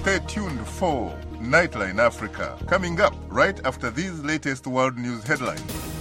Stay tuned for Nightline Africa, coming up right after these latest world news headlines.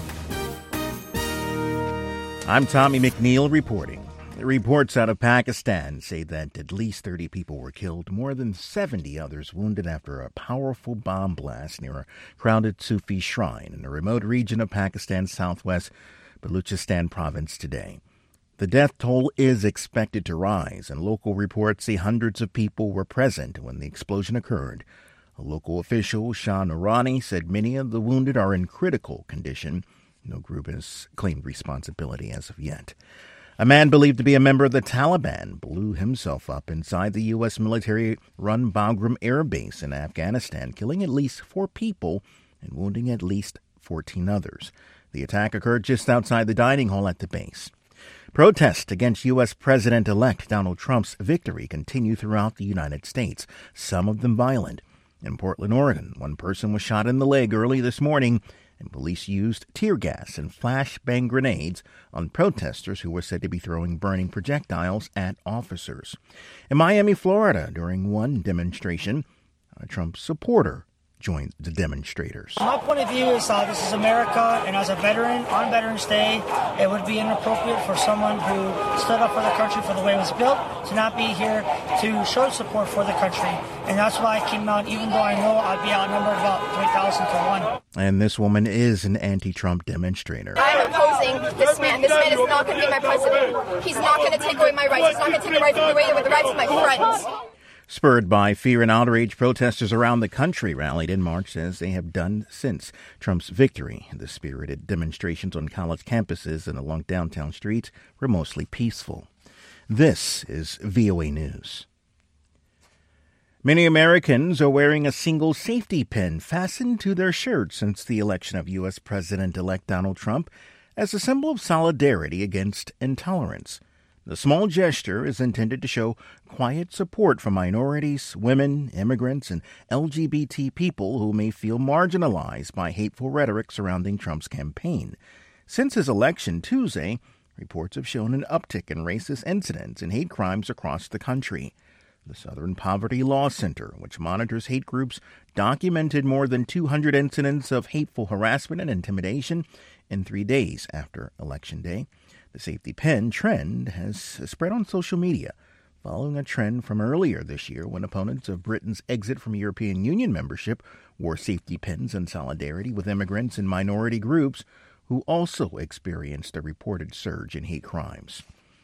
I'm Tommy McNeil reporting. Reports out of Pakistan say that at least 30 people were killed, more than 70 others wounded after a powerful bomb blast near a crowded Sufi shrine in a remote region of Pakistan's southwest Baluchistan province today. The death toll is expected to rise, and local reports say hundreds of people were present when the explosion occurred. A local official, Shah Noorani, said many of the wounded are in critical condition. No group has claimed responsibility as of yet. A man believed to be a member of the Taliban blew himself up inside the U.S. military-run Bagram Air Base in Afghanistan, killing at least 4 people and wounding at least 14 others. The attack occurred just outside the dining hall at the base. Protests against U.S. President-elect Donald Trump's victory continue throughout the United States, some of them violent. In Portland, Oregon, one person was shot in the leg early this morning, and police used tear gas and flashbang grenades on protesters who were said to be throwing burning projectiles at officers. In Miami, Florida, during one demonstration, a Trump supporter joined the demonstrators. My point of view is this is America, and as a veteran, on Veterans Day, it would be inappropriate for someone who stood up for the country for the way it was built to not be here to show support for the country. And that's why I came out, even though I know I'd be outnumbered about 3,000 to 1. And this woman is an anti-Trump demonstrator. I'm opposing this man. This man is not going to be my president. He's not going to take away my rights. He's not going to take away the rights of my friends. Spurred by fear and outrage, protesters around the country rallied in March, as they have done since Trump's victory. The spirited demonstrations on college campuses and along downtown streets were mostly peaceful. This is VOA News. Many Americans are wearing a single safety pin fastened to their shirts since the election of U.S. President-elect Donald Trump as a symbol of solidarity against intolerance. The small gesture is intended to show quiet support for minorities, women, immigrants, and LGBT people who may feel marginalized by hateful rhetoric surrounding Trump's campaign. Since his election Tuesday, reports have shown an uptick in racist incidents and hate crimes across the country. The Southern Poverty Law Center, which monitors hate groups, documented more than 200 incidents of hateful harassment and intimidation in 3 days after Election Day. The safety pin trend has spread on social media, following a trend from earlier this year when opponents of Britain's exit from European Union membership wore safety pins in solidarity with immigrants and minority groups who also experienced a reported surge in hate crimes.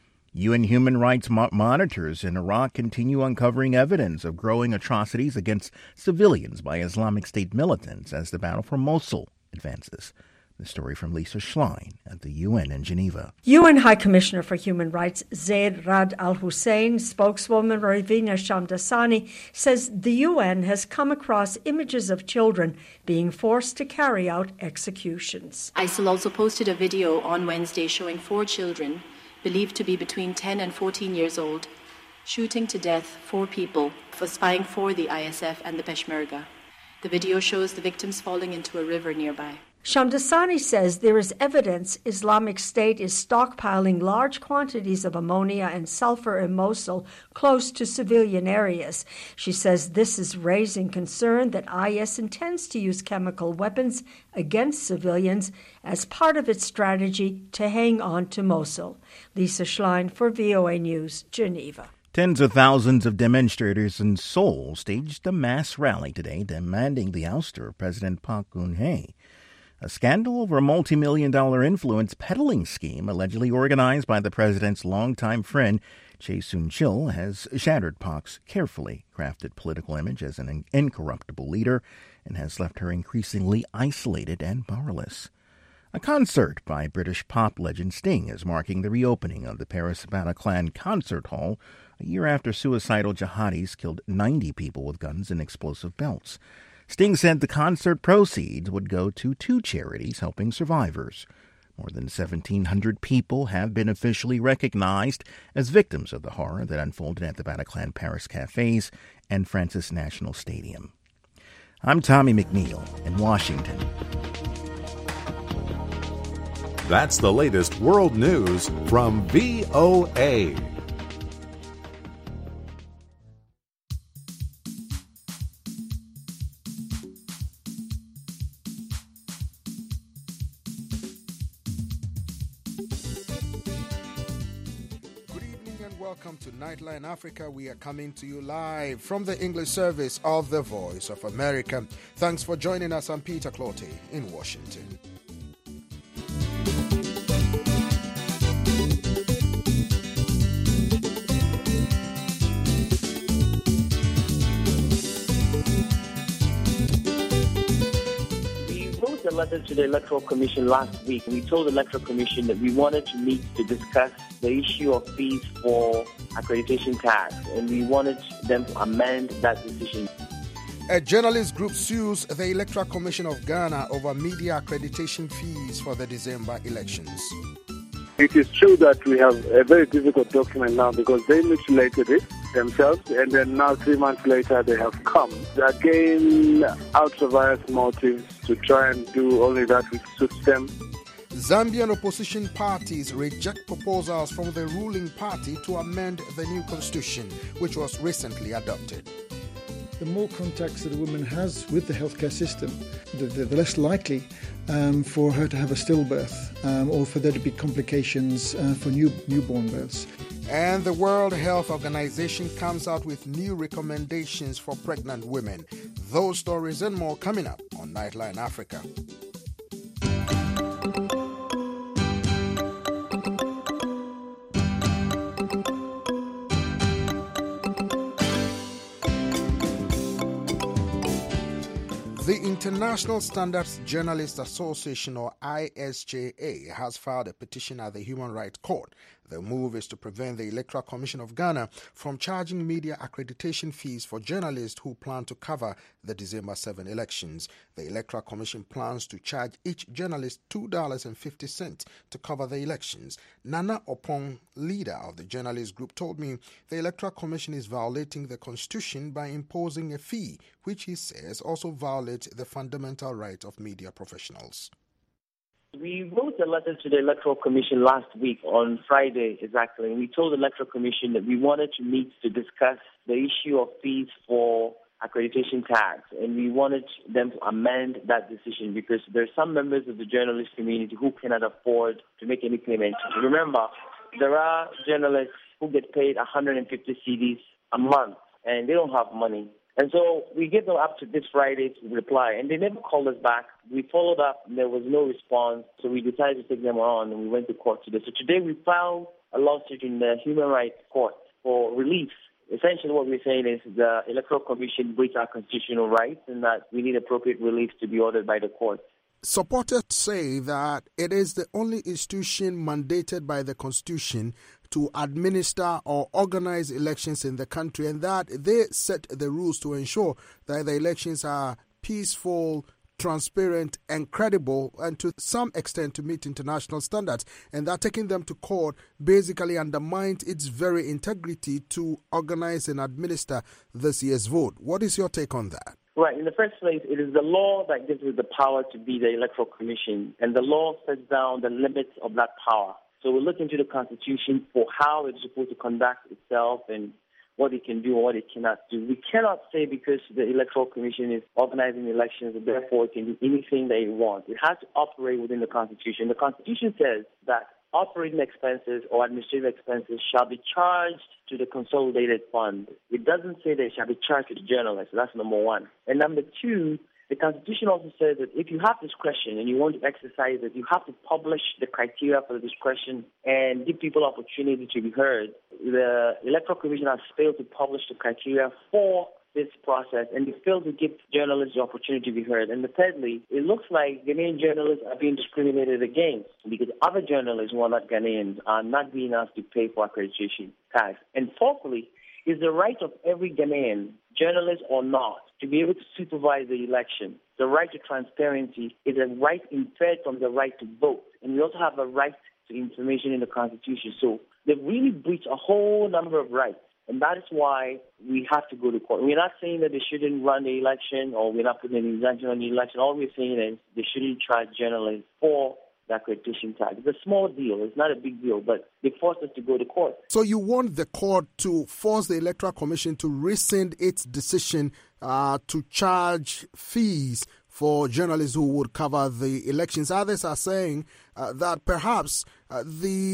UN human rights monitors in Iraq continue uncovering evidence of growing atrocities against civilians by Islamic State militants as the battle for Mosul advances. The story from Lisa Schlein at the UN in Geneva. UN High Commissioner for Human Rights Zeid Ra'ad Al Hussein, spokeswoman Ravina Shamdasani, says the UN has come across images of children being forced to carry out executions. ISIL also posted a video on Wednesday showing 4 children, believed to be between 10 and 14 years old, shooting to death 4 people for spying for the ISF and the Peshmerga. The video shows the victims falling into a river nearby. Shamdasani says there is evidence Islamic State is stockpiling large quantities of ammonia and sulfur in Mosul close to civilian areas. She says this is raising concern that IS intends to use chemical weapons against civilians as part of its strategy to hang on to Mosul. Lisa Schlein for VOA News, Geneva. Tens of thousands of demonstrators in Seoul staged a mass rally today demanding the ouster of President Park Geun-hye. A scandal over a multi-million-dollar influence peddling scheme allegedly organized by the president's longtime friend, Chae Soon-chil, has shattered Park's carefully crafted political image as an incorruptible leader and has left her increasingly isolated and powerless. A concert by British pop legend Sting is marking the reopening of the Paris Bataclan Concert Hall a year after suicidal jihadis killed 90 people with guns and explosive belts. Sting said the concert proceeds would go to 2 charities helping survivors. More than 1,700 people have been officially recognized as victims of the horror that unfolded at the Bataclan Paris cafes and Francis National Stadium. I'm Tommy McNeil in Washington. That's the latest world news from VOA. welcome to Nightline Africa. We are coming to you live from the English service of the Voice of America. Thanks for joining us. I'm Peter Clottey in Washington. A letter to the Electoral Commission last week. We told the Electoral Commission that we wanted to meet to discuss the issue of fees for accreditation tax, and we wanted them to amend that decision. A journalist group sues the Electoral Commission of Ghana over media accreditation fees for the December elections. It is true that we have a very difficult document now because they mutilated it themselves, and then now 3 months later they have come again out of various motives to try and do only that which suits them. Zambian opposition parties reject proposals from the ruling party to amend the new constitution, which was recently adopted. The more contacts that a woman has with the healthcare system, the less likely for her to have a stillbirth or for there to be complications for newborn births. And the World Health Organization comes out with new recommendations for pregnant women. Those stories and more coming up on Nightline Africa. The International Standards Journalists Association, or ISJA, has filed a petition at the Human Rights Court. The move is to prevent the Electoral Commission of Ghana from charging media accreditation fees for journalists who plan to cover the December 7 elections. The Electoral Commission plans to charge each journalist $2.50 to cover the elections. Nana Opong, leader of the journalist group, told me the Electoral Commission is violating the Constitution by imposing a fee, which he says also violates the fundamental right of media professionals. We wrote a letter to the Electoral Commission last week on Friday, exactly, and we told the Electoral Commission that we wanted to meet to discuss the issue of fees for accreditation tax, and we wanted them to amend that decision because there are some members of the journalist community who cannot afford to make any payment. Remember, there are journalists who get paid 150 cedis a month, and they don't have money. And so we gave them up to this Friday to reply, and they never called us back. We followed up, and there was no response, so we decided to take them on, and we went to court today. So today we filed a lawsuit in the Human Rights Court for relief. Essentially what we're saying is the Electoral Commission breached our constitutional rights and that we need appropriate relief to be ordered by the court. Supporters say that it is the only institution mandated by the Constitution to administer or organize elections in the country, and that they set the rules to ensure that the elections are peaceful, transparent, and credible, and to some extent to meet international standards, and that taking them to court basically undermines its very integrity to organize and administer this year's vote. What is your take on that? Right. In the first place, it is the law that gives us the power to be the Electoral Commission, and the law sets down the limits of that power. So we look into the Constitution for how it's supposed to conduct itself and what it can do and what it cannot do. We cannot say because the Electoral Commission is organizing elections, therefore it can do anything that it wants. It has to operate within the Constitution. The Constitution says that operating expenses or administrative expenses shall be charged to the consolidated fund. It doesn't say they shall be charged to the journalists. That's number one. And number two, the Constitution also says that if you have discretion and you want to exercise it, you have to publish the criteria for the discretion and give people opportunity to be heard. The Electoral Commission has failed to publish the criteria for this process, and they failed to give journalists the opportunity to be heard. And thirdly, it looks like Ghanaian journalists are being discriminated against because other journalists who are not Ghanaians are not being asked to pay for accreditation tax. And fourthly, is the right of every Ghanaian, journalist or not, to be able to supervise the election. The right to transparency is a right inferred from the right to vote. And we also have a right to information in the Constitution. So they've really breached a whole number of rights. And that is why we have to go to court. We're not saying that they shouldn't run the election or we're not putting an injunction on the election. All we're saying is they shouldn't charge journalists for the accreditation tax. It's a small deal. It's not a big deal, but they forced us to go to court. So you want the court to force the Electoral Commission to rescind its decision to charge fees for journalists who would cover the elections. Others are saying that perhaps the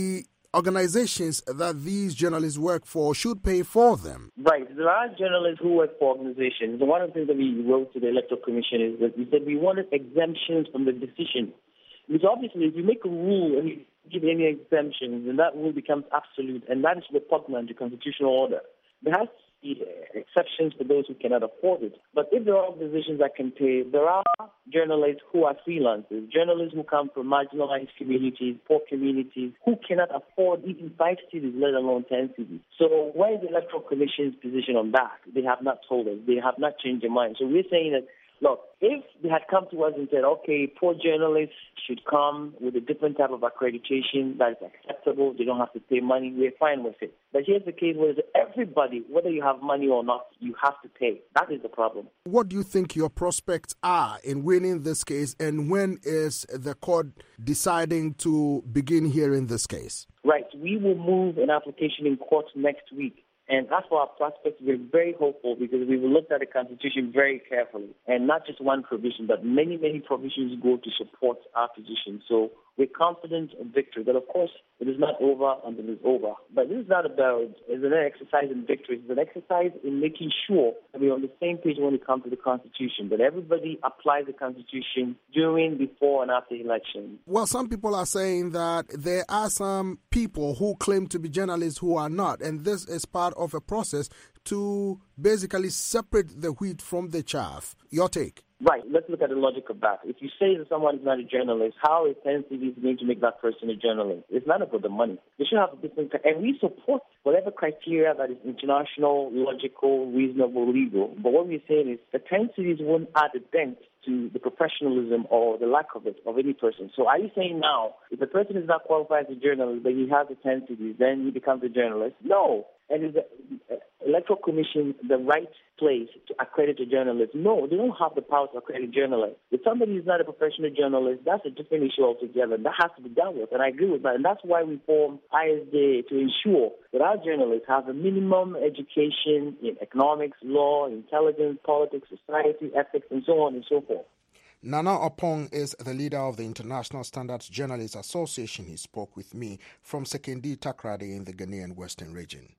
organizations that these journalists work for should pay for them. Right. There are journalists who work for organizations. One of the things that we wrote to the Electoral Commission is that we said we wanted exemptions from the decision. Because obviously, if you make a rule and you give any exemptions, then that rule becomes absolute, and that is repugnant to constitutional order. There has to be exceptions for those who cannot afford it. But if there are organizations that can pay, there are journalists who are freelancers, journalists who come from marginalized communities, poor communities, who cannot afford even 5 cities, let alone 10 cities. So where is the Electoral Commission's position on that? They have not told us. They have not changed their mind. So we're saying that, look, if they had come to us and said, okay, poor journalists should come with a different type of accreditation that is acceptable, they don't have to pay money, we're fine with it. But here's the case where everybody, whether you have money or not, you have to pay. That is the problem. What do you think your prospects are in winning this case, and when is the court deciding to begin hearing this case? Right. We will move an application in court next week. And as for our prospects, we're very hopeful because we will look at the Constitution very carefully. And not just one provision, but many, many provisions go to support our position. So we're confident of victory. But of course, it is not over until it's over. But this is not about, it's an exercise in victory. It's an exercise in making sure that we're on the same page when it comes to the Constitution, that everybody applies the Constitution during, before, and after election. Well, some people are saying that there are some people who claim to be journalists who are not, and this is part of a process to basically separate the wheat from the chaff. Your take? Right. Let's look at the logic of that. If you say that someone is not a journalist, how is 10 cities going to make that person a journalist? It's not about the money. They should have a different, and we support whatever criteria that is international, logical, reasonable, legal. But what we're saying is the 10 cities won't add a dent to the professionalism or the lack of it of any person. So are you saying now, if the person is not qualified as a journalist, but he has the 10 cities, then he becomes a journalist? No. And is the Electoral Commission the right place to accredit a journalist? No, they don't have the power to accredit journalists. If somebody is not a professional journalist, that's a different issue altogether. That has to be dealt with, and I agree with that. And that's why we form ISJ, to ensure that our journalists have a minimum education in economics, law, intelligence, politics, society, ethics, and so on and so forth. Nana Opong is the leader of the International Standards Journalists Association. He spoke with me from Sekondi Takoradi in the Ghanaian Western region.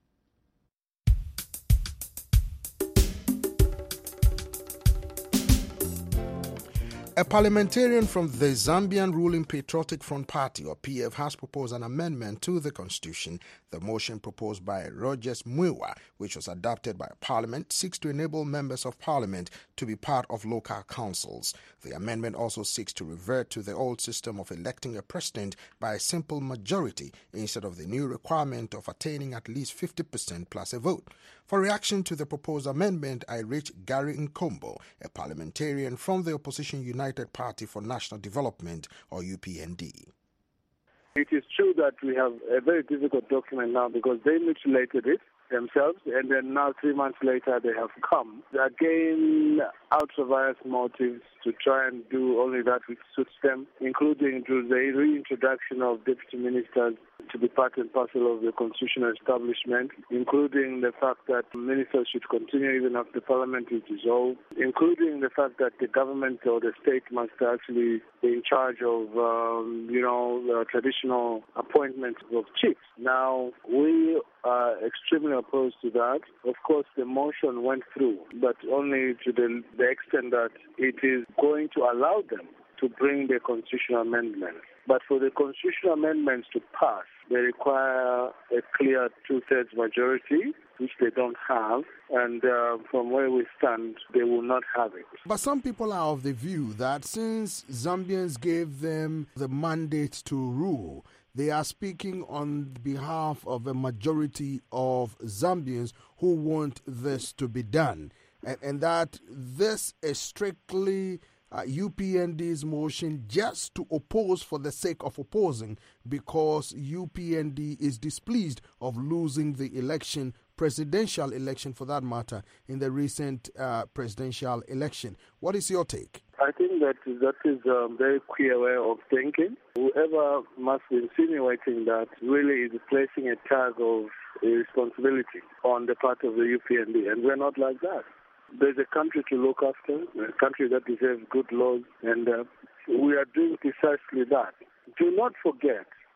A parliamentarian from the Zambian ruling Patriotic Front Party, or PF, has proposed an amendment to the constitution. The motion proposed by Rogers Muiwa, which was adopted by Parliament, seeks to enable members of Parliament to be part of local councils. The amendment also seeks to revert to the old system of electing a president by a simple majority instead of the new requirement of attaining at least 50% plus a vote. For reaction to the proposed amendment, I reached Gary Nkombo, a parliamentarian from the opposition United Party for National Development, or UPND. It is true that we have a very difficult document now because they mutilated it themselves, and then now 3 months later they have come again out of various motives to try and do only that which suits them, including to the reintroduction of deputy ministers to be part and parcel of the constitutional establishment, including the fact that ministers should continue even after parliament is dissolved, including the fact that the government or the state must actually be in charge of, traditional appointments of chiefs. Now, we are extremely opposed to that. Of course, the motion went through, but only to the extent that it is going to allow them to bring the constitutional amendments. But for the constitutional amendments to pass, they require a clear two-thirds majority, which they don't have, and from where we stand, they will not have it. But some people are of the view that since Zambians gave them the mandate to rule, they are speaking on behalf of a majority of Zambians who want this to be done, and that this is strictly UPND's motion just to oppose for the sake of opposing, because UPND is displeased of losing the election, presidential election for that matter, in the recent presidential election. What is your take? I think that is a very queer way of thinking. Whoever must be insinuating that really is placing a tag of responsibility on the part of the UPND, and we're not like that. There's a country to look after, a country that deserves good laws, and we are doing precisely that. Do not forget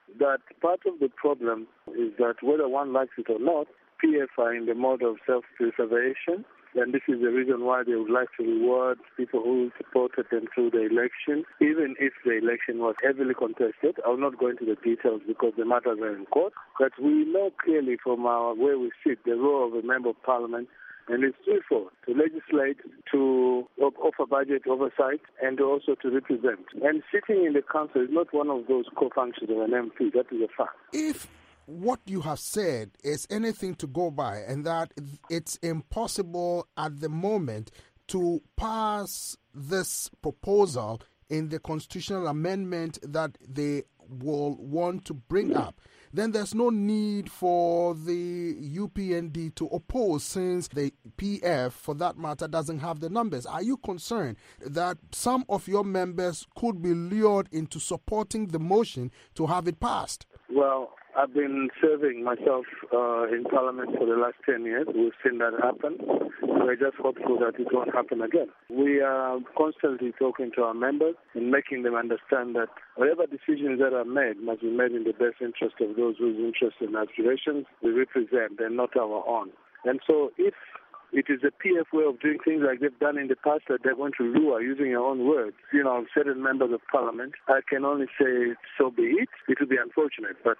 that part of the problem is that whether one likes it or not, PF are in the mode of self-preservation, and this is the reason why they would like to reward people who supported them through the election, even if the election was heavily contested. I'll not go into the details because the matters are in court, but we know clearly from where we sit the role of a member of parliament, and it's threefold: to legislate, to offer budget oversight, and also to represent. And sitting in the council is not one of those core functions of an MP. That is a fact. If what you have said is anything to go by, and that it's impossible at the moment to pass this proposal in the constitutional amendment that they will want to bring up, then there's no need for the UPND to oppose, since the PF, for that matter, doesn't have the numbers. Are you concerned that some of your members could be lured into supporting the motion to have it passed? Well, I've been serving myself in Parliament for the last 10 years. We've seen that happen. We're just hopeful that it won't happen again. We are constantly talking to our members and making them understand that whatever decisions that are made must be made in the best interest of those whose interests and aspirations we represent and not our own. And so if it is a PF way of doing things like they've done in the past, that they're going to lure, using your own words, certain members of Parliament, I can only say so be it. It will be unfortunate, but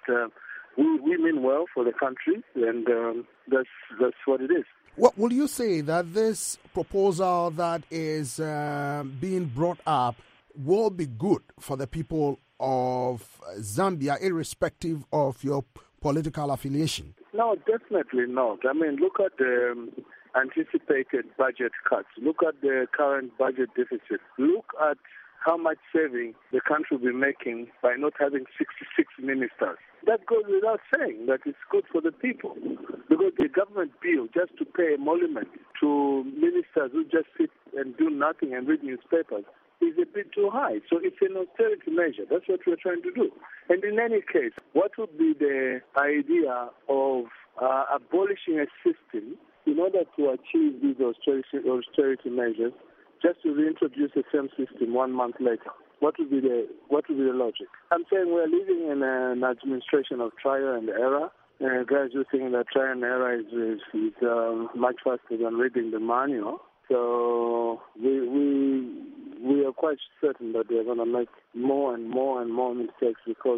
we mean well for the country, and that's what it is. What will you say that this proposal that is being brought up will be good for the people of Zambia, irrespective of your political affiliation? No, definitely not. I mean, look at the anticipated budget cuts. Look at the current budget deficit. Look at how much saving the country will be making by not having 66 ministers. That goes without saying that it's good for the people, because the government bill just to pay emolument to ministers who just sit and do nothing and read newspapers is a bit too high. So it's an austerity measure. That's what we're trying to do. And in any case, what would be the idea of abolishing a system in order to achieve these austerity measures, just to reintroduce the same system 1 month later? What would be the logic? I'm saying we're living in an administration of trial and error. Guys who think that trial and error is much faster than reading the manual. So we are quite certain that they're going to make more and more and more mistakes, because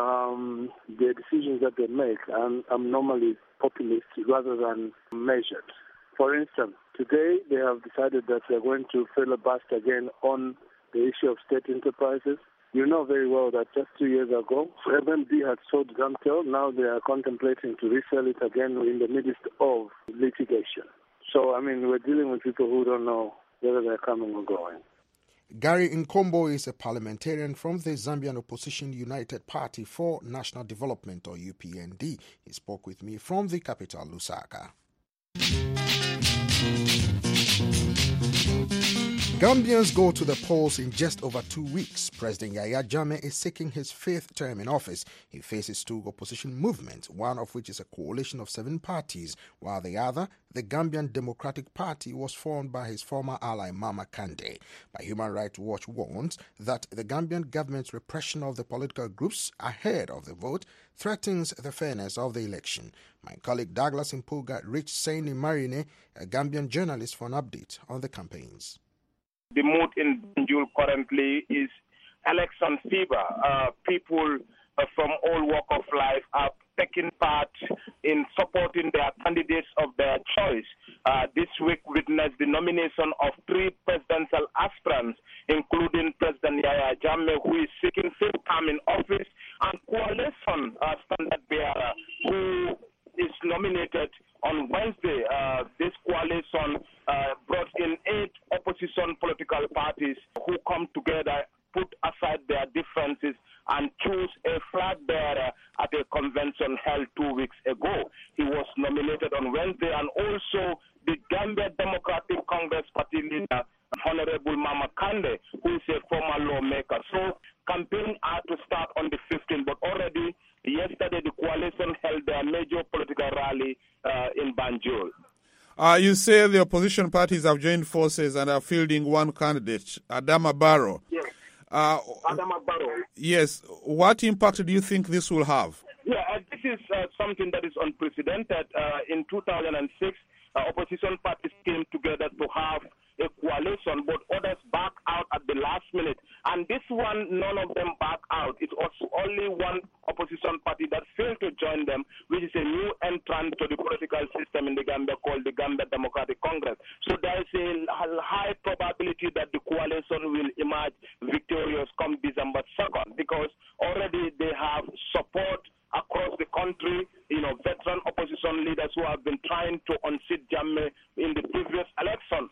the decisions that they make are normally populist rather than measured. For instance, today they have decided that they're going to filibuster again on the issue of state enterprises. You know very well that just 2 years ago, MMD had sold Gamtel. Now they are contemplating to resell it again in the midst of litigation. So, I mean, we're dealing with people who don't know whether they're coming or going. Gary Nkombo is a parliamentarian from the Zambian Opposition United Party for National Development, or UPND. He spoke with me from the capital, Lusaka. Gambians go to the polls in just over 2 weeks. President Yahya Jammeh is seeking his 5th term in office. He faces 2 opposition movements, one of which is a coalition of 7 parties, while the other, the Gambian Democratic Party, was formed by his former ally Mama Kande. But Human Rights Watch warns that the Gambian government's repression of the political groups ahead of the vote threatens the fairness of the election. My colleague Douglas Impuga reached Saini Marine, a Gambian journalist, for an update on the campaigns. The mood in Banjul currently is election fever. People from all walks of life are taking part in supporting their candidates of their choice. This week witnessed the nomination of 3 presidential aspirants, including President Yahya Jammeh, who is seeking 5th term in office, and coalition standard bearer, who is nominated on Wednesday. This coalition brought in 8 opposition political parties who come together, put aside their differences, and choose a flag bearer at a convention held 2 weeks ago. He was nominated on Wednesday, and also the Gambia Democratic Congress Party leader, Honorable Mama Kande, who is a former lawmaker. So campaigns are to start on the 15th, but already yesterday the coalition held their major political rally in Banjul. You say the opposition parties have joined forces and are fielding one candidate, Adama Barrow. Yes. Adama Barrow. Yes. What impact do you think this will have? Yeah, this is something that is unprecedented. In 2006, opposition parties came together to have a coalition, but others back out at the last minute. And this one, none of them back out. It was only one opposition party that failed to join them, which is a new entrant to the political system in the Gambia called the Gambia Democratic Congress. So there is a high probability that the coalition will emerge victorious come December 2nd, because already they have support across the country, veteran opposition leaders who have been trying to unseat Jammeh in the previous election,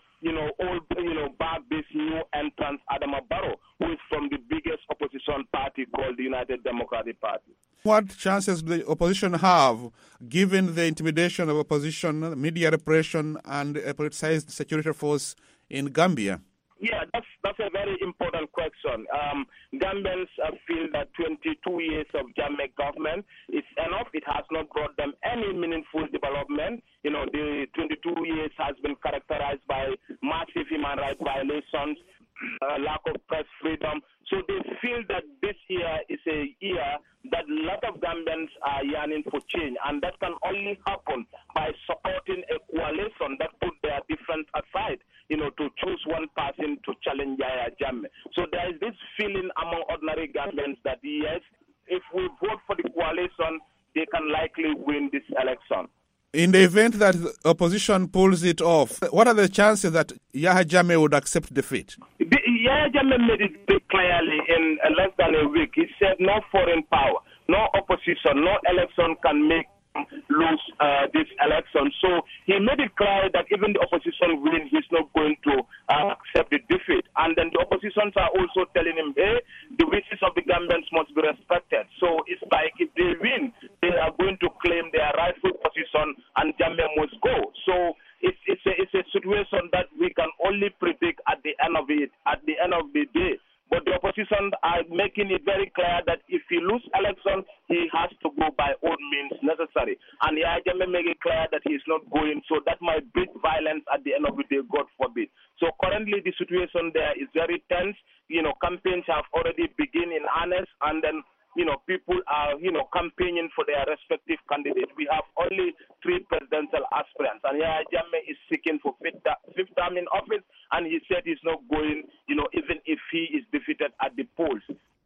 back this new entrant, Adama Barrow, who is from the biggest opposition party called the United Democratic Party. What chances do the opposition have, given the intimidation of opposition, media repression, and a politicized security force in Gambia? Yeah, that's a very important question. Gambians feel that 22 years of Jammeh government is enough. It has not brought them any meaningful development. The 22 years has been characterized by massive human rights violations, lack of press freedom. So they feel that this year is a year that a lot of Gambians are yearning for change, and that can only happen by supporting a coalition that put their difference aside, to choose one person to challenge Yahya Jammeh. So there is this feeling among ordinary Gambians that yes, if we vote for the coalition, they can likely win this election. In the event that the opposition pulls it off, what are the chances that Yahya Jammeh would accept defeat? Yahya Jammeh made it very clearly in less than a week. He said no foreign power, no opposition, no election can make lose this election. So he made it clear that even the opposition wins, he's not going to accept the defeat. And then the oppositions are also telling him, hey, the wishes of the Gambians must be respected. So it's like if they win, they are going to claim their rightful position and Jammeh must go. So it's a situation that we can only predict at the end of the day. But the opposition are making it very clear that if he loses election, he has to go by all means necessary. And Yahya Jammeh make it clear that he's not going, so that might breed violence at the end of the day, God forbid. So currently the situation there is very tense. Campaigns have already begun in earnest, and then people are, campaigning for their respective candidates. We have only 3 presidential aspirants, and Yahya Jammeh is seeking for fifth term in office, and he said he's not going, even if he is defeated at the polls.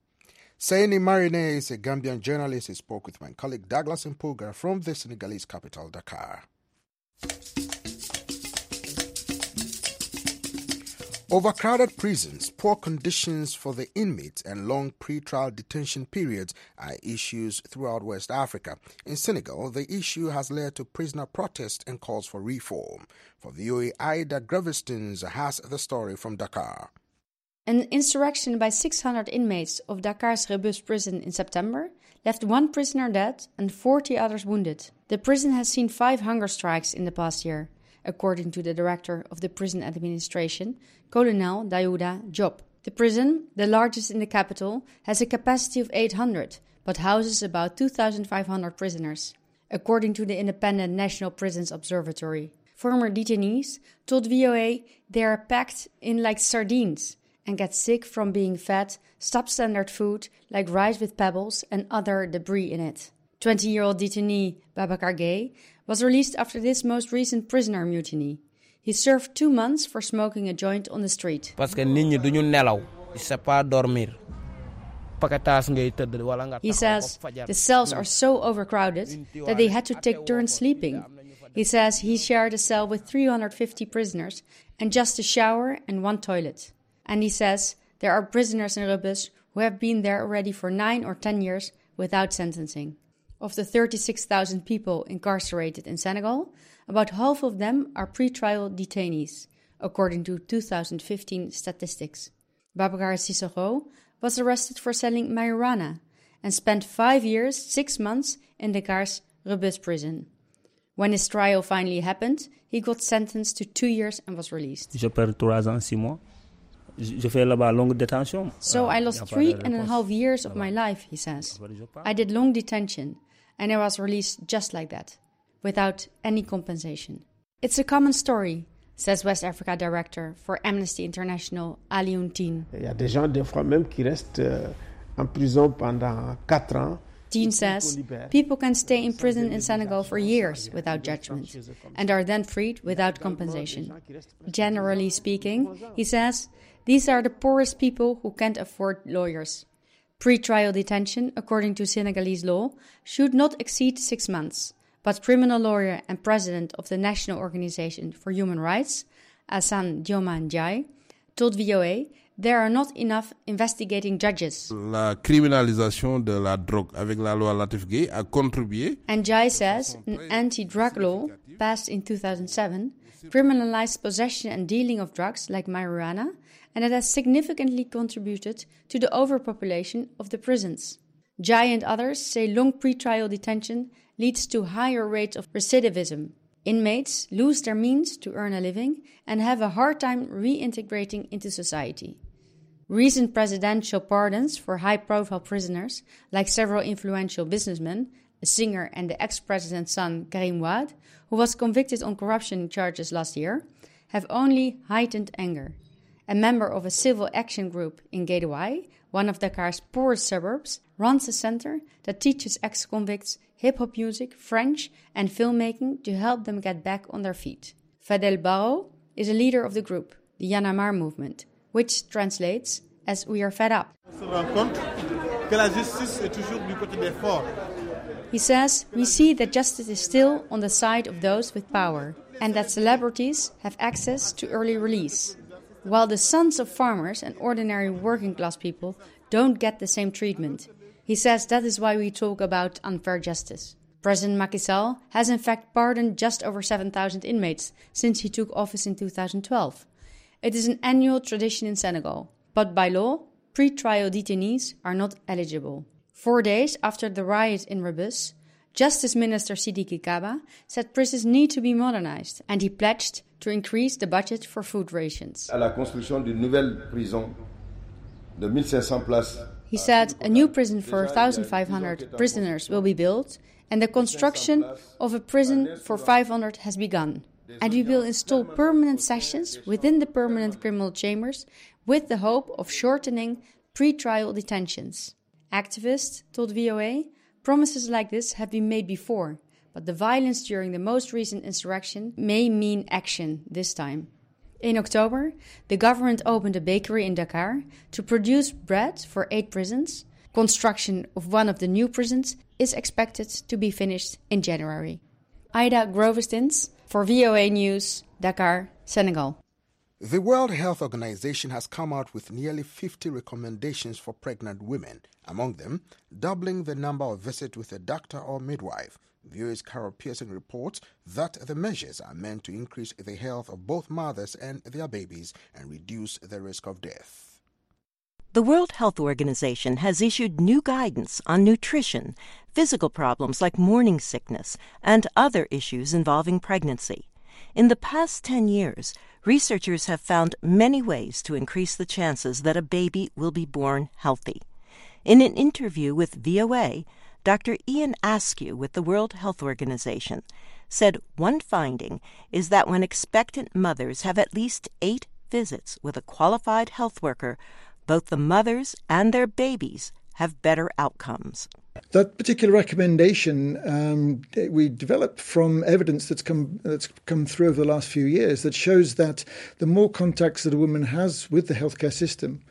Saini Marine is a Gambian journalist. He spoke with my colleague Douglas Mpuga from the Senegalese capital, Dakar. Overcrowded prisons, poor conditions for the inmates, and long pre-trial detention periods are issues throughout West Africa. In Senegal, the issue has led to prisoner protests and calls for reform. For VOA, Ida Gravestons has the story from Dakar. An insurrection by 600 inmates of Dakar's Rebus prison in September left 1 prisoner dead and 40 others wounded. The prison has seen 5 hunger strikes in the past year, according to the director of the prison administration, Colonel Daouda Diop. The prison, the largest in the capital, has a capacity of 800, but houses about 2,500 prisoners, according to the independent National Prisons Observatory. Former detainees told VOA they are packed in like sardines and get sick from being fed substandard food like rice with pebbles and other debris in it. 20-year-old detainee Babacar Gueye was released after this most recent prisoner mutiny. He served 2 months for smoking a joint on the street. Parce que nit ñi duñu nelaw, c'est pas dormir. He says the cells are so overcrowded that they had to take turns sleeping. He says he shared a cell with 350 prisoners and just a shower and 1 toilet. And he says there are prisoners in Rebus who have been there already for 9 or 10 years without sentencing. Of the 36,000 people incarcerated in Senegal, about half of them are pre-trial detainees, according to 2015 statistics. Babacar Sissoko was arrested for selling marijuana and spent 5 years, 6 months in Dakar's Rebus prison. When his trial finally happened, he got sentenced to 2 years and was released. Je perds 3 ans, 6 mois. Je fais là-bas longue détention. So I lost 3.5 years of my life, he says. I did long detention, and I was released just like that, without any compensation. It's a common story. says West Africa Director for Amnesty International, Alioune Tine. Il y a des gens, des fois même, qui restent en prison pendant 4 ans. Tine says people can stay in prison in Senegal for years without judgment and are then freed without compensation. Generally speaking, he says, these are the poorest people who can't afford lawyers. Pre-trial detention, according to Senegalese law, should not exceed 6 months. But criminal lawyer and president of the National Organization for Human Rights, Assane Dioma Ndiaye, told VOA there are not enough investigating judges. La criminalisation de la drogue avec la loi Latif Gueye a contribué. And Ndiaye says an anti-drug law passed in 2007 criminalized possession and dealing of drugs like marijuana, and it has significantly contributed to the overpopulation of the prisons. Ndiaye and others say long pre-trial detention leads to higher rates of recidivism. Inmates lose their means to earn a living and have a hard time reintegrating into society. Recent presidential pardons for high-profile prisoners, like several influential businessmen, a singer and the ex-president's son Karim Wade, who was convicted on corruption charges last year, have only heightened anger. A member of a civil action group in Guédiawaye, one of Dakar's poorest suburbs, runs a center that teaches ex-convicts hip-hop music, French, and filmmaking to help them get back on their feet. Fadel Barro is a leader of the group, the Y'en a marre movement, which translates as "we are fed up." He says, we see that justice is still on the side of those with power, and that celebrities have access to early release, while the sons of farmers and ordinary working-class people don't get the same treatment. He says that is why we talk about unfair justice. President Macky Sall has in fact pardoned just over 7,000 inmates since he took office in 2012. It is an annual tradition in Senegal, but by law, pre-trial detainees are not eligible. 4 days after the riot in Rebus, Justice Minister Sidiki Kaba said prisons need to be modernized, and he pledged to increase the budget for food rations. À la construction d'une nouvelle prison de 1,500 places. He said a new prison for 1,500 prisoners will be built, and the construction of a prison for 500 has begun. And we will install permanent sessions within the permanent criminal chambers with the hope of shortening pre-trial detentions. Activists told VOA promises like this have been made before, but the violence during the most recent insurrection may mean action this time. In October, the government opened a bakery in Dakar to produce bread for 8 prisons. Construction of one of the new prisons is expected to be finished in January. Ida Grovestins for VOA News, Dakar, Senegal. The World Health Organization has come out with nearly 50 recommendations for pregnant women, among them doubling the number of visits with a doctor or midwife. VOA's Carol Pearson reports that the measures are meant to increase the health of both mothers and their babies and reduce the risk of death. The World Health Organization has issued new guidance on nutrition, physical problems like morning sickness, and other issues involving pregnancy. In the past 10 years, researchers have found many ways to increase the chances that a baby will be born healthy. In an interview with VOA, Dr. Ian Askew with the World Health Organization said one finding is that when expectant mothers have at least 8 visits with a qualified health worker, both the mothers and their babies have better outcomes. That particular recommendation we developed from evidence that's come through over the last few years that shows that the more contacts that a woman has with the healthcare system,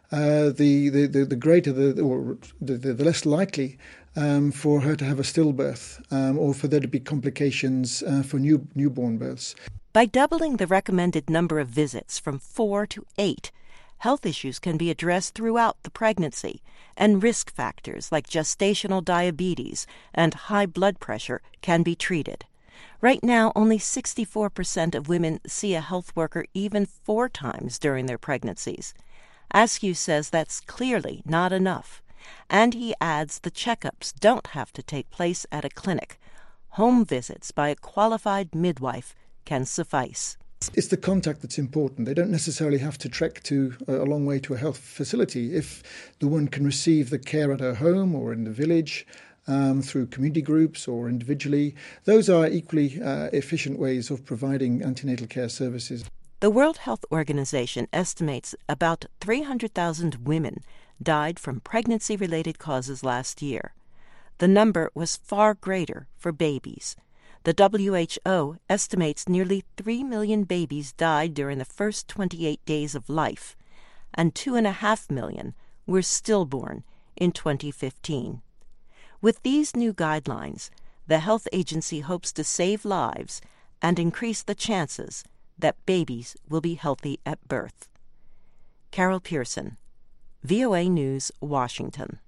the greater the less likely for her to have a stillbirth or for there to be complications for newborn births. By doubling the recommended number of visits from 4 to 8, health issues can be addressed throughout the pregnancy, and risk factors like gestational diabetes and high blood pressure can be treated. Right now, only 64% of women see a health worker even 4 times during their pregnancies. Askew says that's clearly not enough, and he adds the checkups don't have to take place at a clinic. Home visits by a qualified midwife can suffice. It's the contact that's important. They don't necessarily have to trek a long way to a health facility. If the woman can receive the care at her home or in the village, through community groups or individually. Those are equally efficient ways of providing antenatal care services. The World Health Organization estimates about 300,000 women died from pregnancy-related causes last year. The number was far greater for babies. The WHO estimates nearly 3 million babies died during the first 28 days of life, and 2.5 million were stillborn in 2015. With these new guidelines, the health agency hopes to save lives and increase the chances that babies will be healthy at birth. Carol Pearson, VOA News, Washington.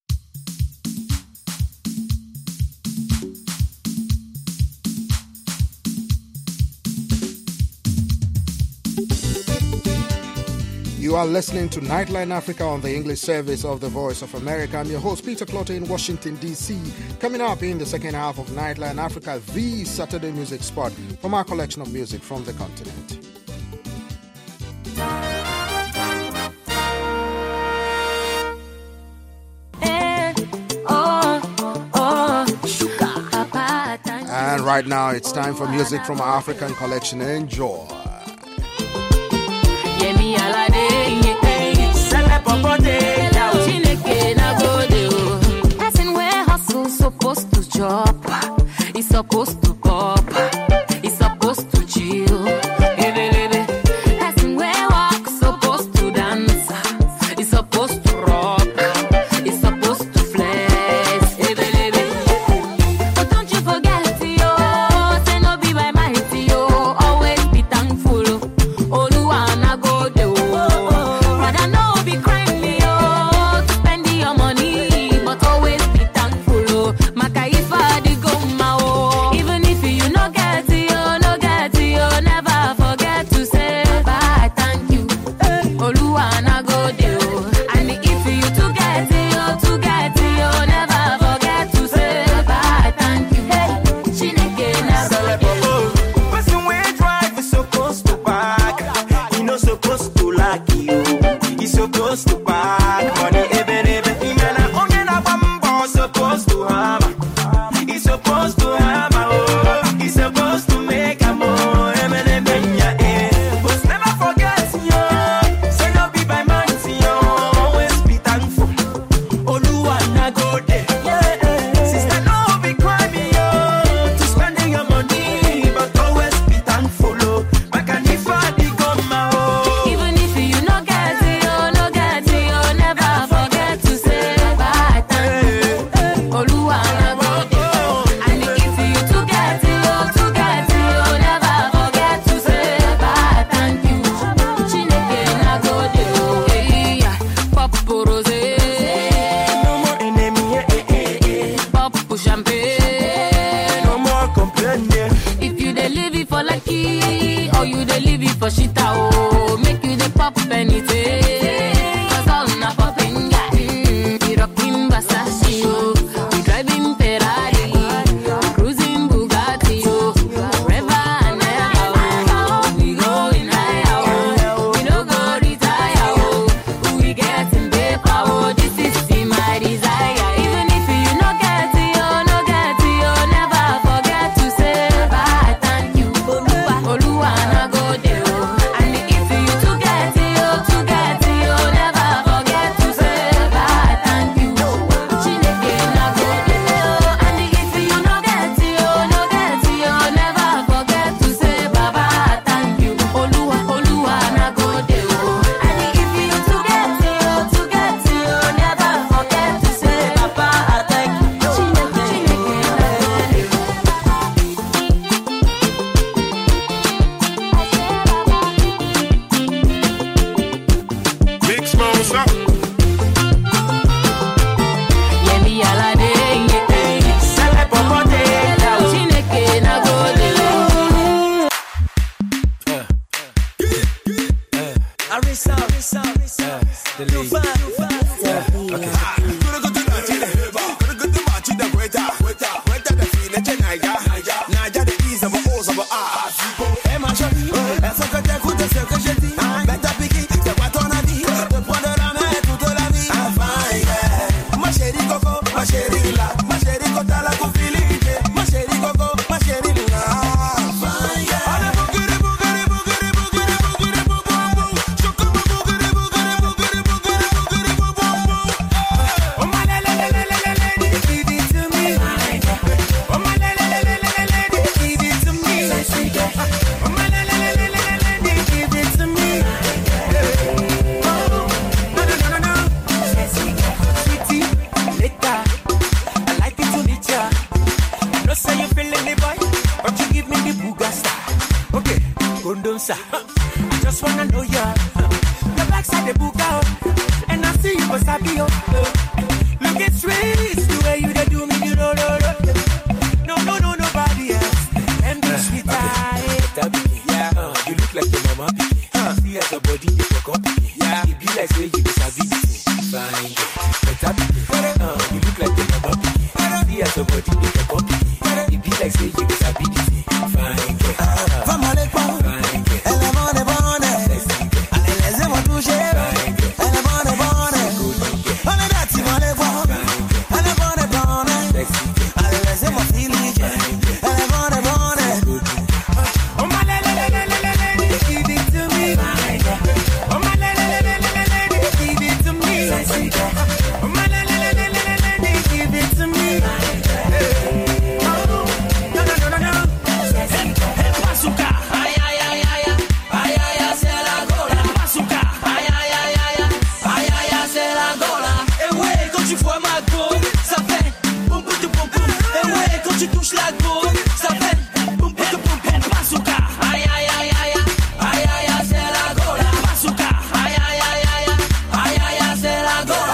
You are listening to Nightline Africa on the English service of the Voice of America. I'm your host, Peter Clotter in Washington, D.C. Coming up in the second half of Nightline Africa, the Saturday music spot from our collection of music from the continent. And right now, it's time for music from our African collection. Enjoy. Person where hustle supposed to chop, it's supposed to pop, it's supposed to chill. Person where walk supposed to dance, it's supposed to rock, it's supposed to flex. But don't you forget, yo, say no be by mighty, yo, always be thankful. Oluwana go de. Rather no be crime me, oh, to spend your money, but always be thankful, oh. Makaifa di goma, oh. Even if you no get it, oh, never forget to say bye, thank you. Oluwana go de, oh. And if you to get it, oh, never forget to say bye, thank you. Chineke na go de, oh. Person wey drive is supposed to park, he no supposed to like you. He's supposed to park money, Imana ongena bambo supposed to hammer. He's supposed to hammer, oh. He's supposed to make a more, But never forget, yo. Say no be by mighty, yo. Always be thankful. Oluwana go there. Sister, no be crying, yo. To spending your money, but always be thankful, oh. Makanifa di goma, oh. Even if you no get it, oh, never forget to say bye, thank you. Oluwana go there. And if you to get it, oh, never forget to say bye, thank you. Chineke na go there, oh, yeah. Pop rosé, No more enemy, pop champagne. no more complaining. If you dey live it for lucky, or you dey live it for shita, oh, make you dey pop anything. Cause all na popping guy. We rockin' Versace, oh. We driving Ferrari, cruising Bugatti, oh. Forever and ever, oh. We going higher, oh. We no go retire, oh. We getting paper, oh. This is my desire. Even if you no get it, oh, never forget to say bye, thank you. Oluwana go there, oh. And if you to get it, oh, never forget to say bye, thank you. Chineke na go there, oh. And if you no get it, oh, never forget to say baba, thank you. Oluwana go there, oh. And if you to get it, oh, never forget to say baba, thank you. Chineke na go Big smoke up. Yemi alade, Sele popote, Chineke na go there. Arisa, the lead. Ma chérie Coco, ma chérie là, ma chérie wanna know ya. The backside the book out, and I see you was happy. Look, it's really the way you do me, you know, no, nobody else. And be sweet, yeah. You look like your mama. See as a body, you fuck up. Yeah, it be like say you was happy. Fine, you look like your mama. See as a body, you fuck up. It be like say you was happy. Fine, vamos le pon, elle est bonne, allez laissez-moi toucher, elle est bonne, on est là, tu vas les voir, elle est bonne, allez laissez-moi filer, elle est bonne, oh my lady, give it to me, oh my lady, give it to me, oh my lady, give it to me, no. Bazooka, ay, c'est la gola. Bazooka, ay, c'est la gola. Et ouais, quand tu vois ma go, ça fait boum boum boum boum. Et ouais, quand tu touches la go, ça fait boum boum boum boum. Bazooka, ay, c'est la gola. Bazooka, ay, c'est la gola.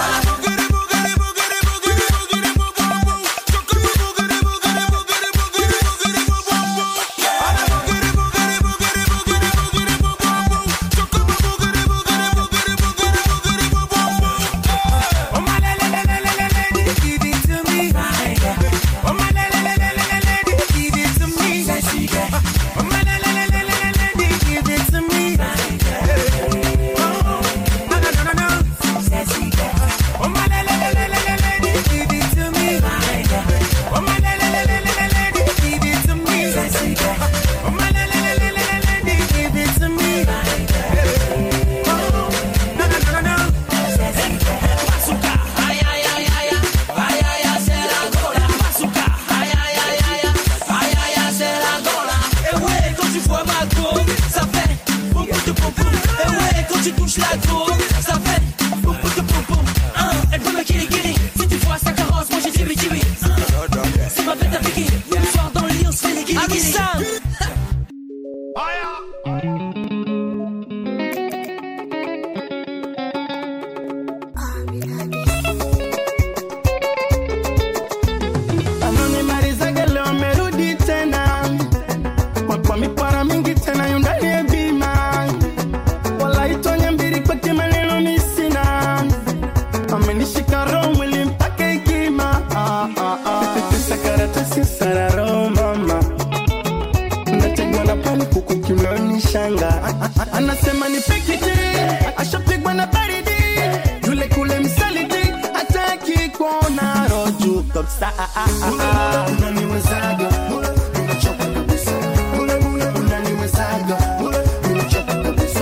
Anasema ni pekiti, ashapigwa na baridi. Yule kule msaliti, hataki kuona roju kabisa. Unaniwezaga, unachoka kabisa. Unaniwezaga, unachoka kabisa.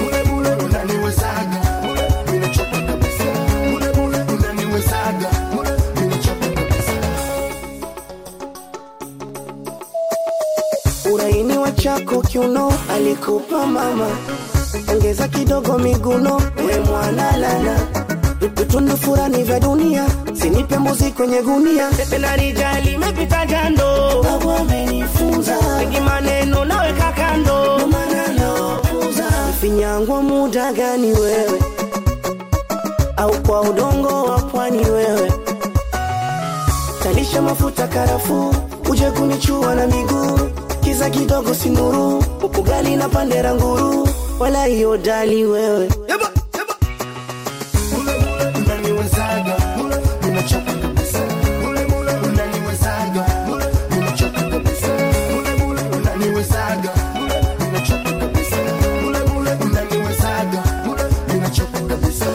Unaniwezaga, unachoka kabisa. Unaniwezaga, unachoka kabisa. Uraini wa chako kiuno alikupa mama, ongeza kidogo miguno, we mwana lala. Vitundu furani vya dunia, sinipe mbuzi kwenye gunia. Pepe na rijali mepita jando, babu amenifunza, wengi maneno naweka kando, manalo puza. Finyangwa muda gani wewe, au kwa udongo wa pwani wewe. Talisha mafuta karafu, uje kunichua na miguu. Kiza kidogo sinuru, ugali na pandera nguru, wala hiyo dali wewe. Unaniwezaga, unachoka kabisa. Unaniwezaga, unachoka kabisa. Unaniwezaga, unachoka kabisa. Unaniwezaga, unachoka kabisa.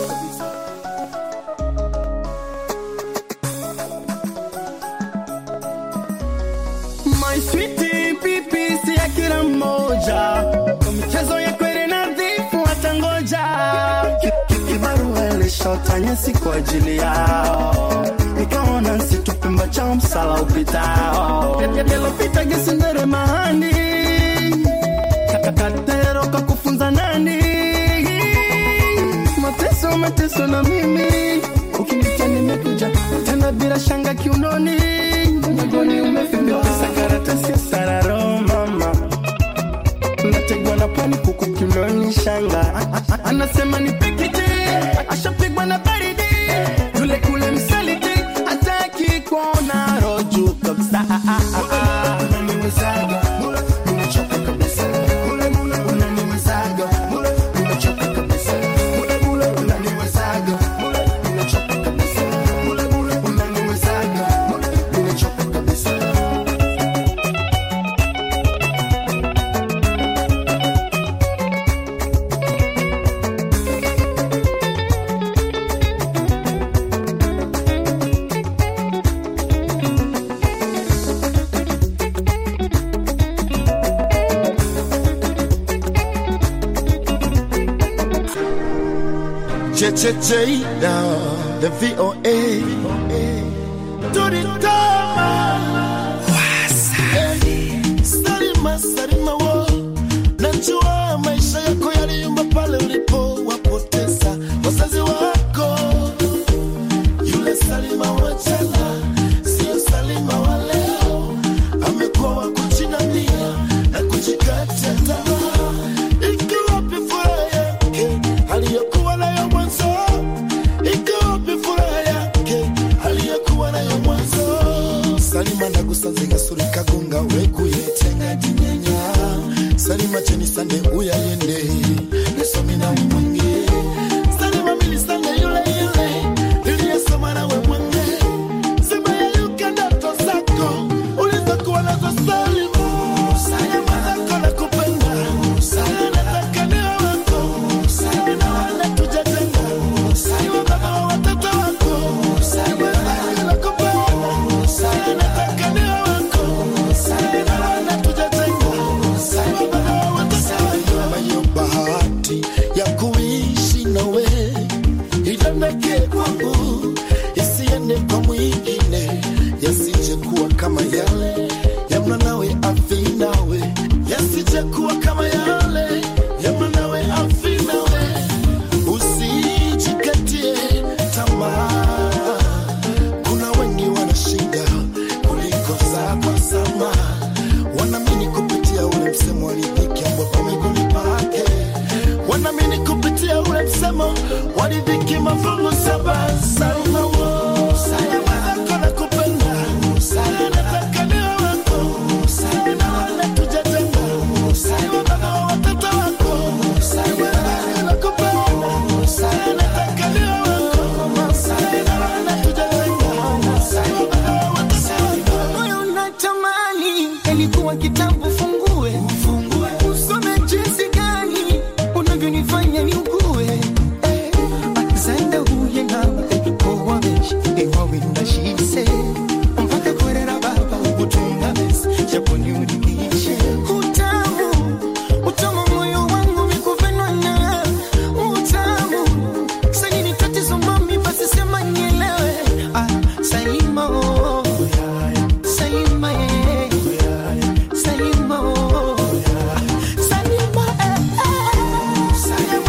My sweetie pipi si ya kila mmoja, kwa michezo ya kweli nadhifu watangoja. Kibarua ilishota nyasi kwa ajili yao, nikaona nsitupe mbacha msala upitao. Yelo pita gesindere mahani, kakatero kakufunza nani. Mateso na mimi, ukinitia nimekuja tena bila shanga kiunoni. Ngoni umefimbiwa karatasi ya sararo mama, nategwa na pwani kuku kiunoni shanga. Anasema ni pekete, ashapigwa na baridi. Yule kule msaliti, hataki kuona roju kabisa. Unaniwezaga, unachoka kabisa. Unaniwezaga, unachoka kabisa. Unaniwezaga, unachoka kabisa. Unaniwezaga, unachoka kabisa. The VOA do the drama. Salima, Salima wo, najua maisha yako yaliyumba pale ulipo wapoteza wazazi wako. Yule Salima wa jana sio Salima wa leo, amekuwa wa kujinamia na kujikatia tamaa. Iko wapi furaha yake aliyokuwa nayo mwanzo? Salima nagusanze surika gonga wekuye tenga dinyanya. Salima cheni sande uyayende nesomi na mwange. Salima mili sande yule yule niliyesoma na we mwange. Sema ya yuka ndoto zako ulizokuwa nazo Salima. Salima zako nakupenda. Salima nataka niwe wako. Salima wala tujatenga. Salima baba wa watoto wako. Salima zako nakupenda. Salima nataka niwe wako. Salima wala tujatenga. Salima baba wa watoto wako. Mayo bahati ya kuishi nawe idameke kwangu, isiende kwa mwingine, yasije kuwa kama yale ya mwanawe afi nawe, yasije kuwa kama yale ya mwanawe afi nawe. Usijikatie tamaa, kuna wengi wana shida kuliko zako sama. Wanaamini kupitia ule msemo walidhiki ambapo miguuni pake. Wanaamini kupitia ule msemo walidhiki mafungu 7. Salima wo, Salima zako nakupenda. Salima nataka niwe wako. Salima wala tujatenga. Salima baba wa watoto wako. Salima zako nakupenda. Salima nataka niwe wako. Salima wala tujatenga. Salima baba wa watoto wako. Moyo unatamani ilikuwa kitabu fungue. Usome jinsi gani unavyonifanya niugue. Zaenda huye na kwa wesh ewa winda shise mpaka korera baba utunga besi japoni udinishe utamu moyo wangu mikupendwa na utamu sani ni tatizo mami basi sema nielewe. Salima Salima Salima Salima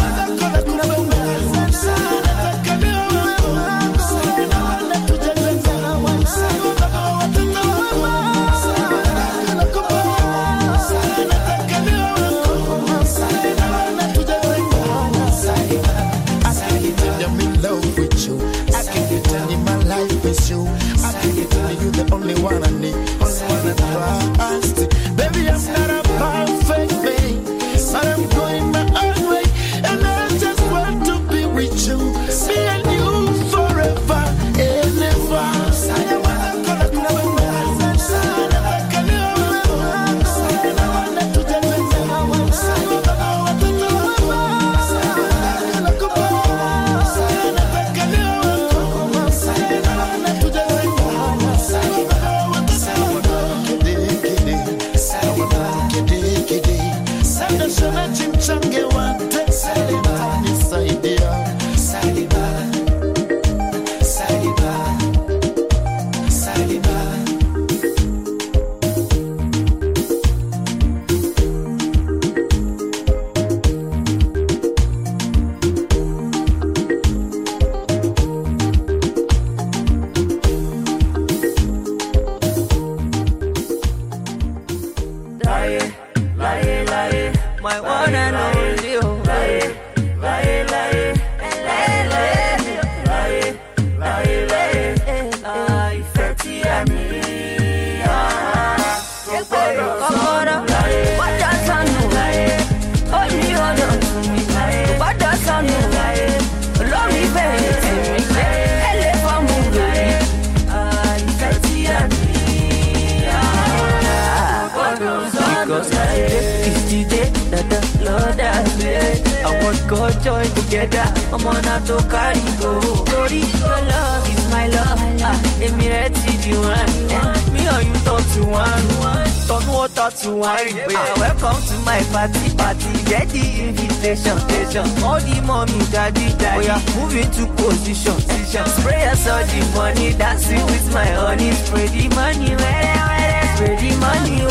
join together. I'm on a to carry go. Glory, your love is my love. Me ready to one. Me or you talk to one. Turn water to wine. Welcome to my party. Get the invitation. All the mommy, daddy. We are moving to position. Spray us all the money. Dancing with my honey. Spray the money. Spray the money.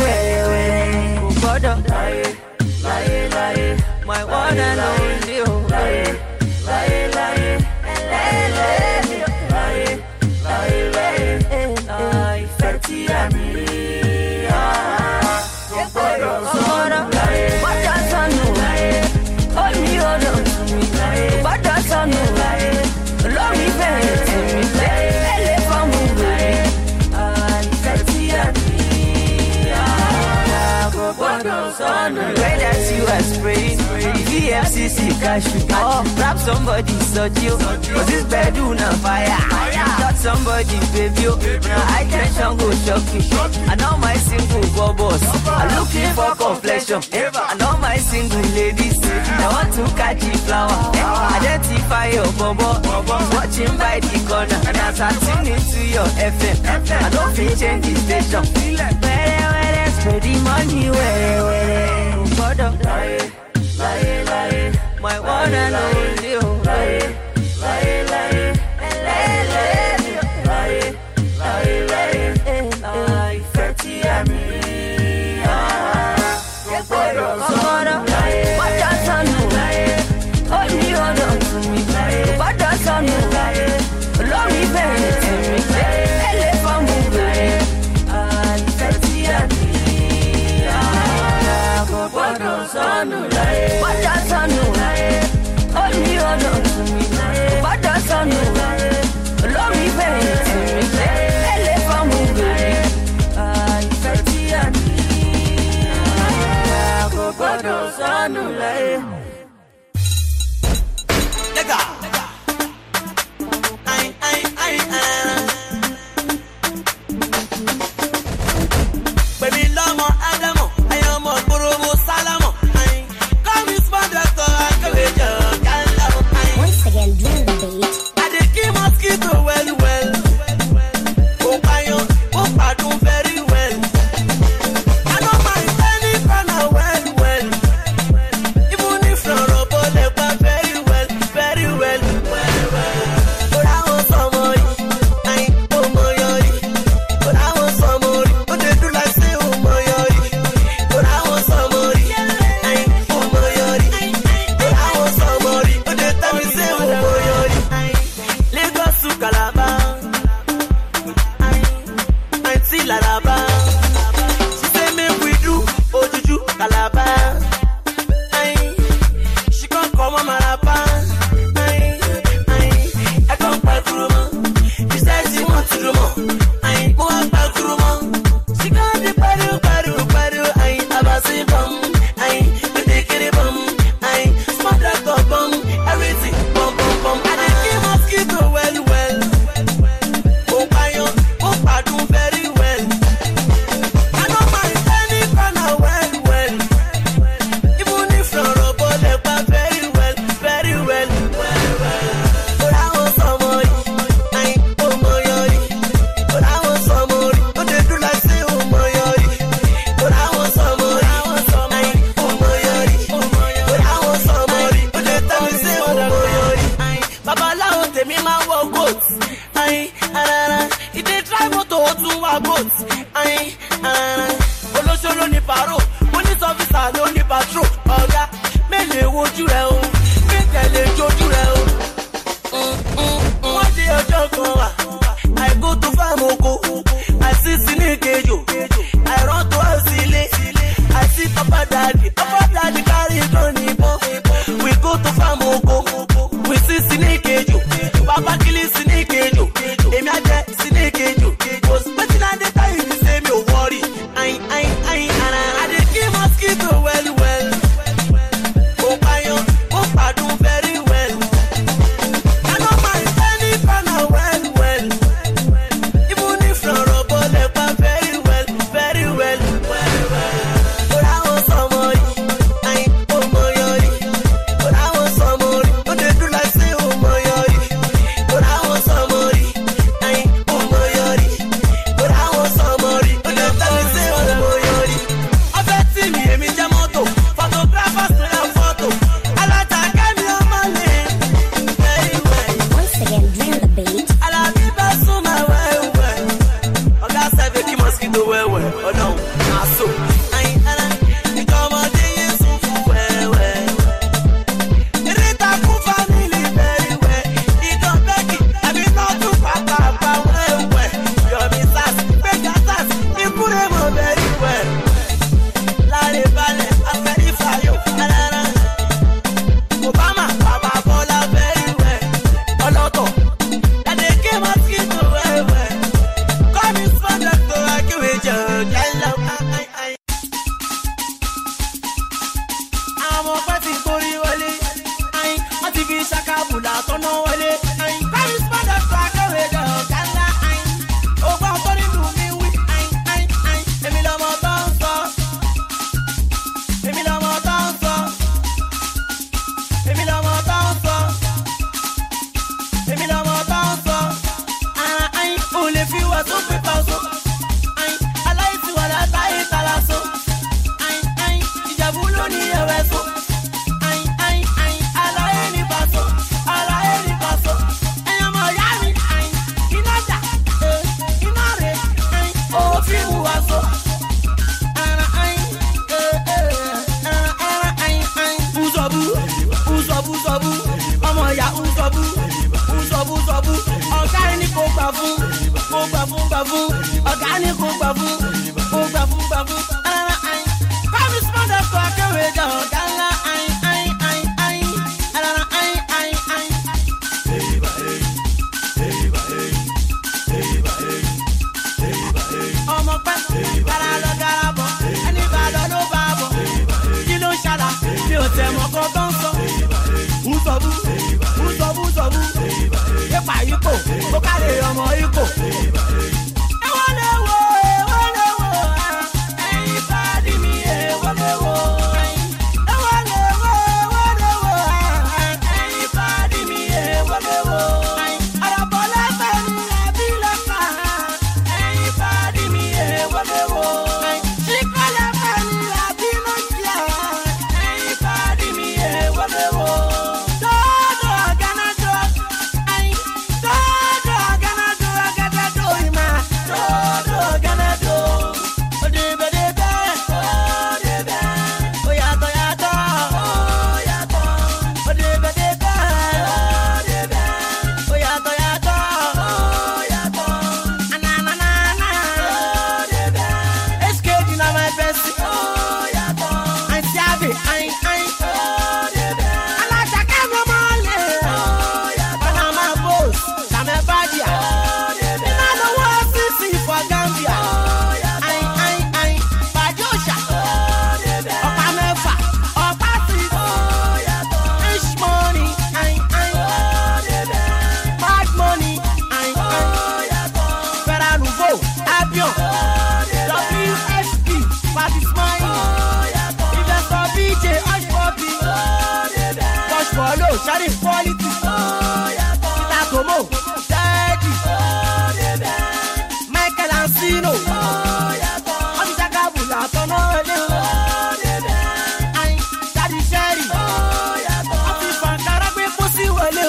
Lie. My one and only. Lie. Fatty and me. Where that you are spraying VFCC cash you grab somebody such you. Cause this bedroom on fire. Got somebody baby. Now I tension go shock you. I know my single bubbles. I'm looking for complexion. I know my single ladies. I want to catch the flower. Identify your bubble. Watching by the corner. And as I tune into your FM, I don't feel change the station. Where spread the money, where lie, my one and only, lie, fatty and me. What does I know? Only on to me. What does I know? Love me very to me. Elephant movie. Fatty and me. What does I know? What does I know? Only on to me. What does I know? Love me very to me. Elephant movie. Fatty and me. What does I know? Baby, love Adamo, I am a Boromo Salamo. Come is my doctor, once again, bring the beat. I did keep mosquito well. Oh, I do very well. I don't mind any corner well. Even if you're a bullet, but very well. But I want somebody, oh my yori. But I want somebody, but they do like say oh my yori. But I want somebody, oh my yori. But I want somebody, but they tell me say oh my yori. Lagos to Calabar, I'm still Calabar. She say make we do Ojuju Calabar. She can't come on my Malabar. I come back to Roma. She said she wants to Roma. More back to Roma. She got the paddle. Abasi bum. The dickity bum. Smart like a bum. Everything bum. I did keep mosquito well. Oh, I do very well. I don't mind any corner well. Even if you're a bullet, but very well. But I want somebody, oh my yori. But I want somebody, but they do like say oh my yori. But I want somebody, oh my yori. But I want somebody, but they tell me say oh my yori. Babalawo temi ma wo goat. If they try moto to wa boat. Olosolo ni paro, police officer no ni patrol. Oga, mele woju re o, me tele joju re o. One day ọjọ́ kan wà, I go to farm oko, I see Sinikejo, I run to Asile, I see Papa Daddy carry gun ibon. We go to farm oko, we see Sinikejo, Papa kill Sinikejo, Emi aje Sinikejo. Cause wetin I dey tell you say me o worry, I dey kill mosquito well. Oh, I do very well. I don't mind any corner well. Even if you're a bullet, but very well. But I want somebody, oh my yori. But I want somebody. bula tono wale. Come spend the track away the gala. Oh, wow, Tony do me with. Emi lo mo danso. Emi lo mo danso. Emi lo mo danso. Emi lo mo danso. O le fi wa so pe paso. Alaisi wa la ta italaso. Ìjẹ̀bú ló ní ẹ̀wẹ̀ so. Alaye ni paso. Alaye ni paso. Ẹ̀yàn mọ̀ yá mi. Iná jà. Iná rè. Ó fi hùwà so. Uzobu. Uzobu. Ọmọ ìyá uzobu. Uzobu. Ọ̀gá ẹni kò gbà fún. Ọ̀gá ni kò gbà fún. Come spend the clock away the gala. Ọmọ pẹ́ gara lọ gara bọ̀ ẹni bá lọ ló bá bọ̀ kí ló ń ṣàlà mi ò tẹ̀ mọ́ kó tó ń sọ. Uzobu. Yépa ipò ó káre ọmọ ipò. Ẹ̀wọ̀n lè wo ẹ̀yin pàdé mi ẹ̀wọ̀n lè wo. Ẹ̀wọ̀n lè wo ẹ̀yin pàdé mi ẹ̀wọ̀n lè wo. Àràbọ̀ lẹ́fẹ̀ ni ẹbí lẹ́fà ẹ̀yin pàdé mi ẹ̀wọ̀n lè wo. Ṣíkọ́ lẹ́fẹ̀ ni ẹbí lọ́jà ẹ̀yin pàdé mi ẹ̀wọ̀n lè wo. Shari quality, Itatomo, Daddy, Michael Ancino, Amishakabula, Tono, Daddy Sherry, Afifa Karagwe Pussy Wale,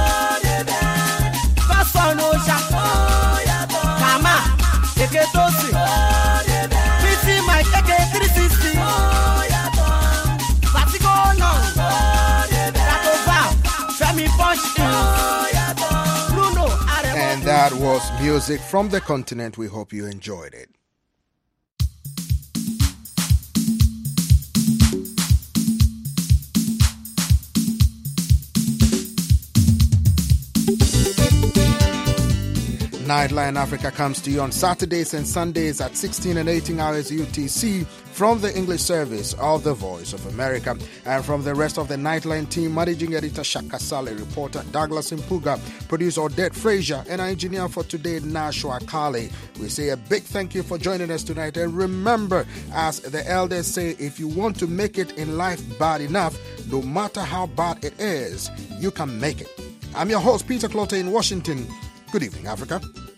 Fasonosha, Kama, Eketosi, Pretty Mike, Eke 360, Fatigo no. And that was music from the continent. We hope you enjoyed it. Nightline Africa comes to you on Saturdays and Sundays at 16 and 18 hours UTC from the English service of the Voice of America. And from the rest of the Nightline team, managing editor Shaka Saleh, reporter Douglas Impuga, producer Odette Frazier, and our engineer for today, Nashua Kali. We say a big thank you for joining us tonight. And remember, as the elders say, if you want to make it in life bad enough, no matter how bad it is, you can make it. I'm your host, Peter Clotte in Washington. Good evening, Africa.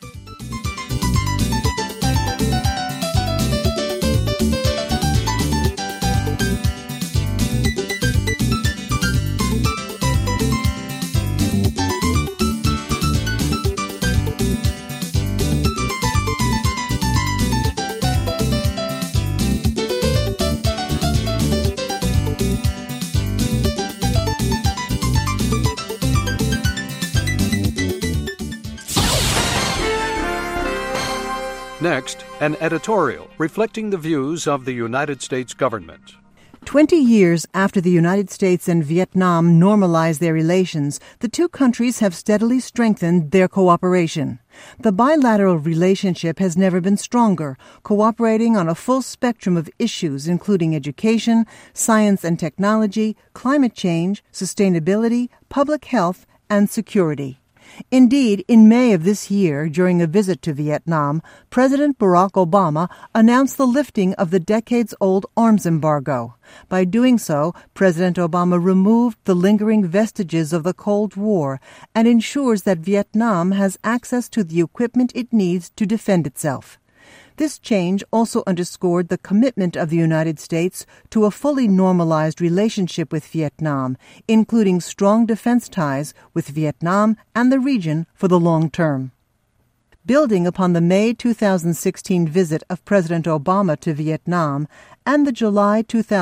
Next, an editorial reflecting the views of the United States government. 20 years after the United States and Vietnam normalized their relations, the two countries have steadily strengthened their cooperation. The bilateral relationship has never been stronger, cooperating on a full spectrum of issues including education, science and technology, climate change, sustainability, public health, and security. Indeed, in May of this year, during a visit to Vietnam, President Barack Obama announced the lifting of the decades-old arms embargo. By doing so, President Obama removed the lingering vestiges of the Cold War and ensures that Vietnam has access to the equipment it needs to defend itself. This change also underscored the commitment of the United States to a fully normalized relationship with Vietnam, including strong defense ties with Vietnam and the region for the long term. Building upon the May 2016 visit of President Obama to Vietnam and the July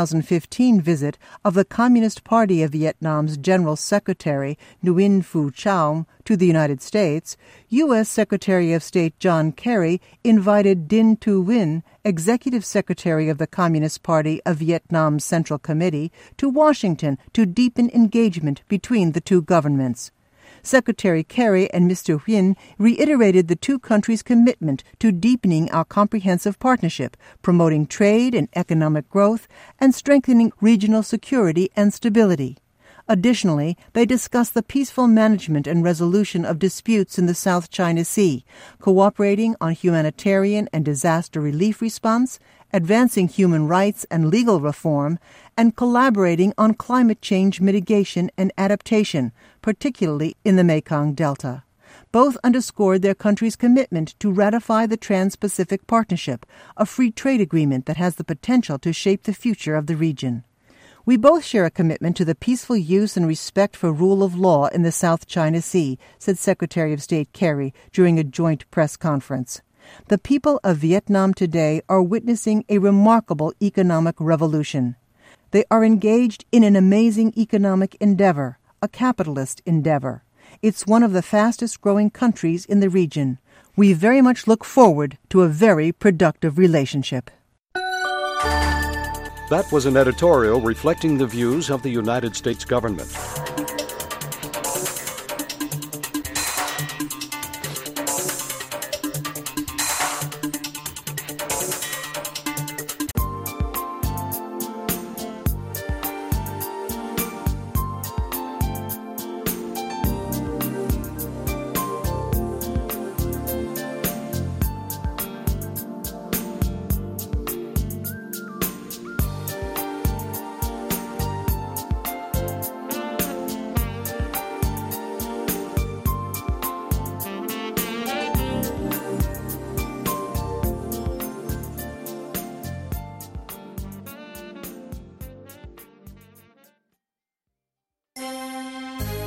2015 visit of the Communist Party of Vietnam's General Secretary Nguyen Phu Trong to the United States, U.S. Secretary of State John Kerry invited Dinh Tu Nguyen, Executive Secretary of the Communist Party of Vietnam's Central Committee, to Washington to deepen engagement between the two governments. Secretary Kerry and Mr. Nguyen reiterated the two countries' commitment to deepening our comprehensive partnership, promoting trade and economic growth, and strengthening regional security and stability. Additionally, they discussed the peaceful management and resolution of disputes in the South China Sea, cooperating on humanitarian and disaster relief response, advancing human rights and legal reform, and collaborating on climate change mitigation and adaptation, particularly in the Mekong Delta. Both underscored their country's commitment to ratify the Trans-Pacific Partnership, a free trade agreement that has the potential to shape the future of the region. We both share a commitment to the peaceful use and respect for rule of law in the South China Sea, said Secretary of State Kerry during a joint press conference. The people of Vietnam today are witnessing a remarkable economic revolution. They are engaged in an amazing economic endeavor, a capitalist endeavor. It's one of the fastest-growing countries in the region. We very much look forward to a very productive relationship. That was an editorial reflecting the views of the United States government.